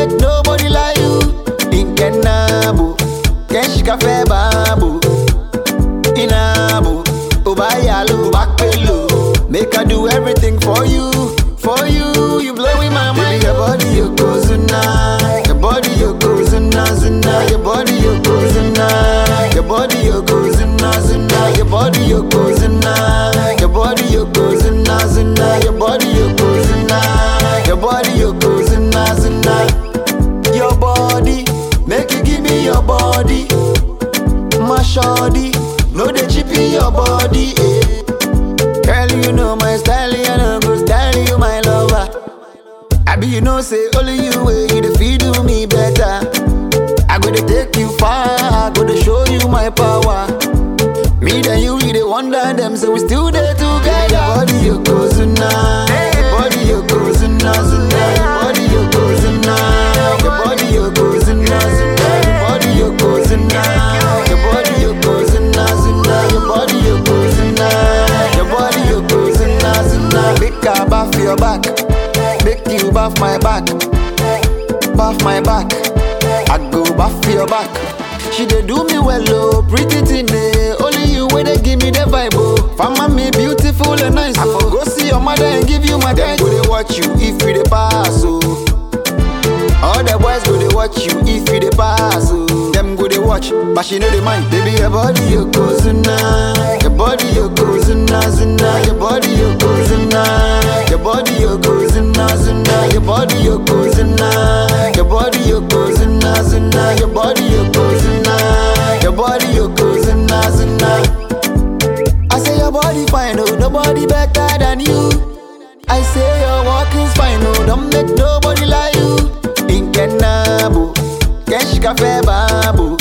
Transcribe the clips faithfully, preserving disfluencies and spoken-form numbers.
make nobody like you. Inkenabo, kenshika fe babu. Inabo, obayalu bakpelo. Make I do everything for you, for you. You blowing my mind. Your body you go tonight. Your body you go tonight, tonight. Your body you go tonight. Your body you go tonight, tonight. Your body you go tonight. Your body you go tonight, tonight. Your body you go tonight. Your body you go tonight, tonight. Your body, make you give me your body, my shawty. No they chip in your body, eh. Girl, you know my style, you know good style, you my lover. I be you know say only you way you the feel do me better. I go to take you far, I go to show you my power. Me and you, we the wonder them, so we still there together. Your body you go tonight, your body you go tonight, tonight. Your body you go tonight, your body you go tonight, tonight. Your body you go tonight, your body you go tonight, tonight. Your body you go tonight, your body you go tonight, tonight. Make I bath your back, make you bath my back, bath my back. I go bath your back. She dey do me well, oh, pretty thing, eh. Only you wey dey give me the vibe, oh. Fama me beautiful and nice, oh. I for go see your mother and give you my time. Go dey watch you if you dey pass, oh. All the boys go dey watch you if you dey pass, oh. Them go dey watch, but she know they mind. Baby, your body you go tonight, your body you go tonight, tonight. Your body you go tonight, your body you go tonight, tonight. Your body you go tonight, your body you go tonight, tonight. Your body you go tonight, your body you go tonight, tonight. I say your body fine, oh, nobody better than you. I say your walk is fine, oh, don't make nobody like you. Inkenabo, kenshika fe babu.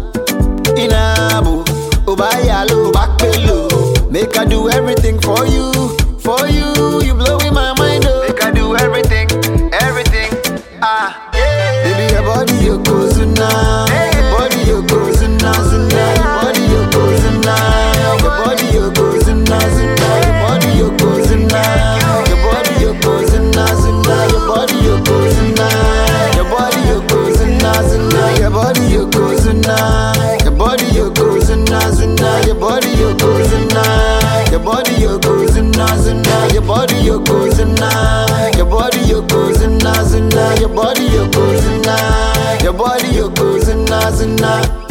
Inabo, obayalu bakpelo. Make I do everything for you, for you. You blowing my mind, oh. Make I do everything, everything, ah, yeah. Baby, your body you go tonight, your body you go tonight, tonight. Your body you go tonight, your body you go tonight, tonight. Your body you go tonight, your body you go tonight, tonight. Your body you go tonight, your body you go tonight, tonight. Your body you go tonight, your body you go tonight, tonight. Your body you go tonight, your body you go tonight, tonight. Your body you go tonight, your body you go tonight, tonight. Your body you go tonight, your body you go tonight, tonight.